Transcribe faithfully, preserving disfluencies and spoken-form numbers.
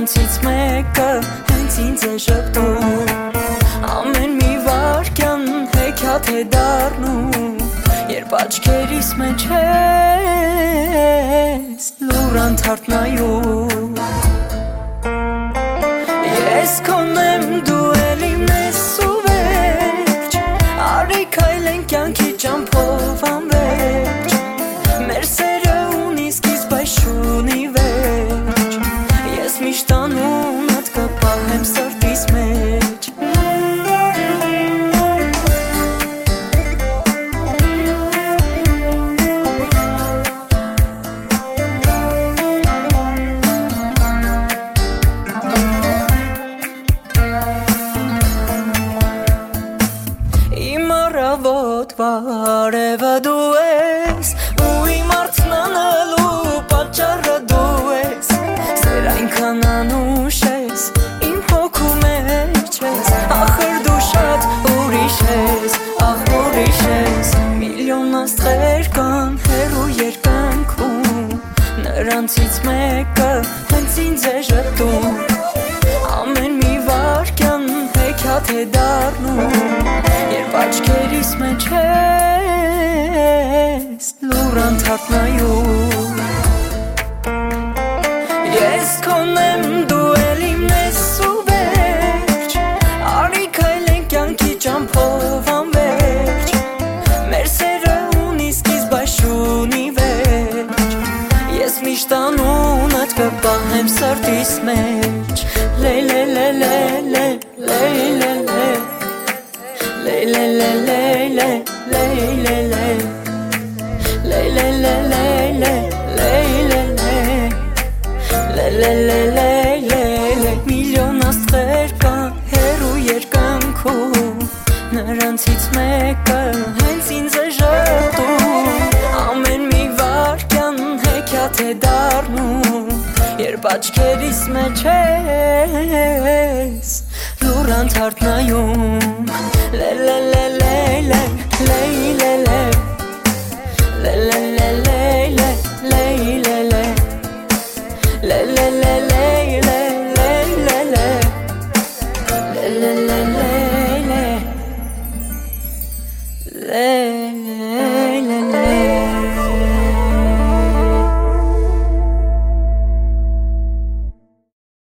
Նրանցից մեկը հենց ինձ է շպտում Ամեն մի վարկյան հեքիաթ է դառնում Երբ աչքերիս մեջ ես լուր անթարթնայում Ես քոն եմ դու էլ իմն ես ու վերջ Արի քայլենք կյանքի ճամփով անվերջ Մեր սերը ունի սկիզբ բայց չունի վերջ Ես միշտ անունդ կպահեմ սրտիս մեջ Վարևը դու ես ու իմ արցնանալու պատճառը դու ես Սեր այնքան անուշ ես իմ հոգու մեջ ես Ախր դու շատ ուրիշ ես, ախ ուրիշ ես Միլիոն աստղեր կան հեռու երկնքում Նրանցից մեկը հենց ինձ է ժպտում Ամեն մի վարկյան հեքիաթ է դառնում Երբ աչքերիս մեջ ես լուր անթարթնայում Ես քոն եմ դու էլ իմն ես ու վերջ Արի քայլենք կյանքի ճամփով անվերջ Մեր սերը ունի սկիզբ բայց չունի վերջ Ես միշտ անունդ կպահեմ սրտիս մեջ Լե լե լե լե լե լե լե լե Lay lay lay lay lay lay lay lay Lay lay lay lay lay lay lay Lay lay lay lay lay lay Միլիոն աստղեր կան հեռու երկնքում Նրանցից մեկը հենց ինձ է ժպտում Ամեն մի վարկյան հեքիաթ է դառնում Երբ աչքերիս մեջ ես լուր անթարթնայում Lay lay lay lay lay lay lay lay Lay lay lay lay lay lay lay lay Lay lay lay lay lay lay lay lay Lay lay lay lay lay